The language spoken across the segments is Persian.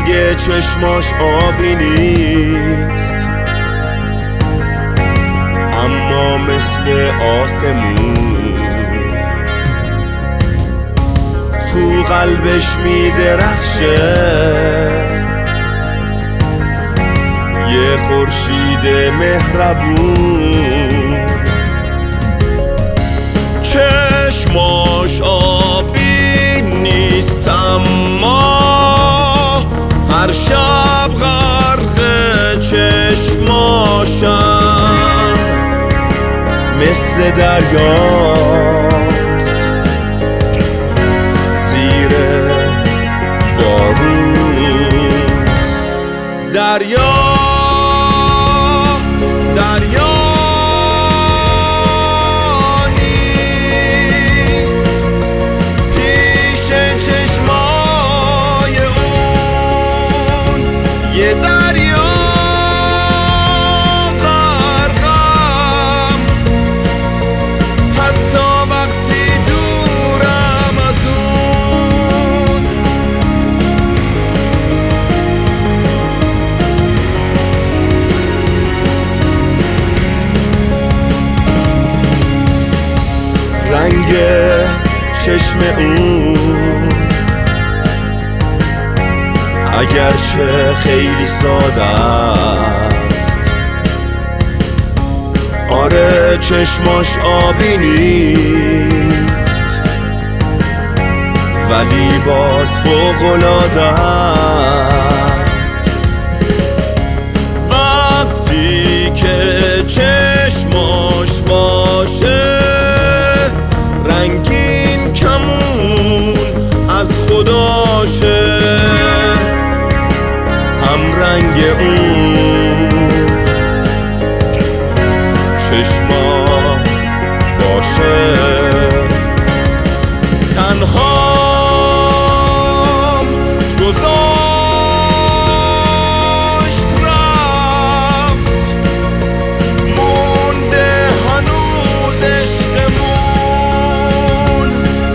رنگ چشماش آبی نیست، اما مثل آسمون تو قلبش میدرخشه یه خورشید مهربون. چشماش آبی نیست اما هر شب غرق چشماشم مثل دریاست زیر بارون. دریا نیست پیش چشمای اون، یه دریا غرقم حتی وقتی دورم از اون. رنگ چشم اون اگرچه خیلی ساده است، آره چشماش آبی نیست ولی باز فوق‌العاده است. وقتی که چشماش باشه رنگین کمون از خداشه، هم رنگ اون چشما باشه. تنهام گذاشت رفت مونده هنوز عشقمون.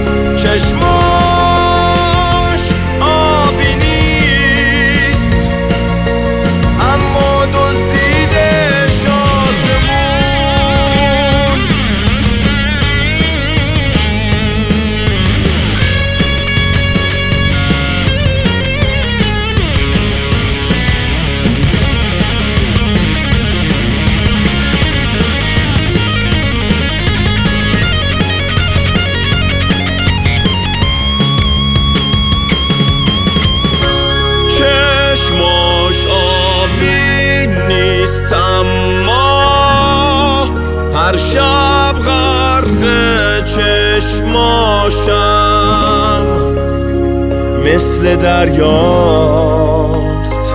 چشماش آبی نیست اما دزدیدش آسمون. چشماش آبی نیست اما هر شب غرق چشماشم مثل دریاست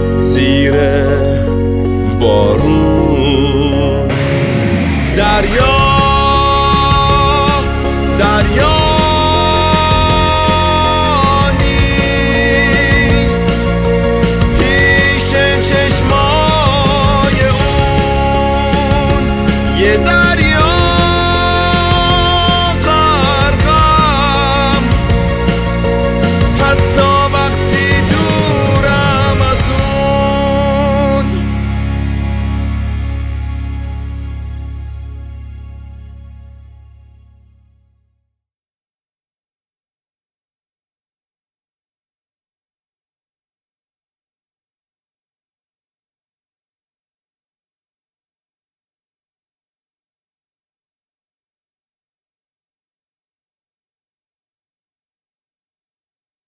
زیر بارون. دریا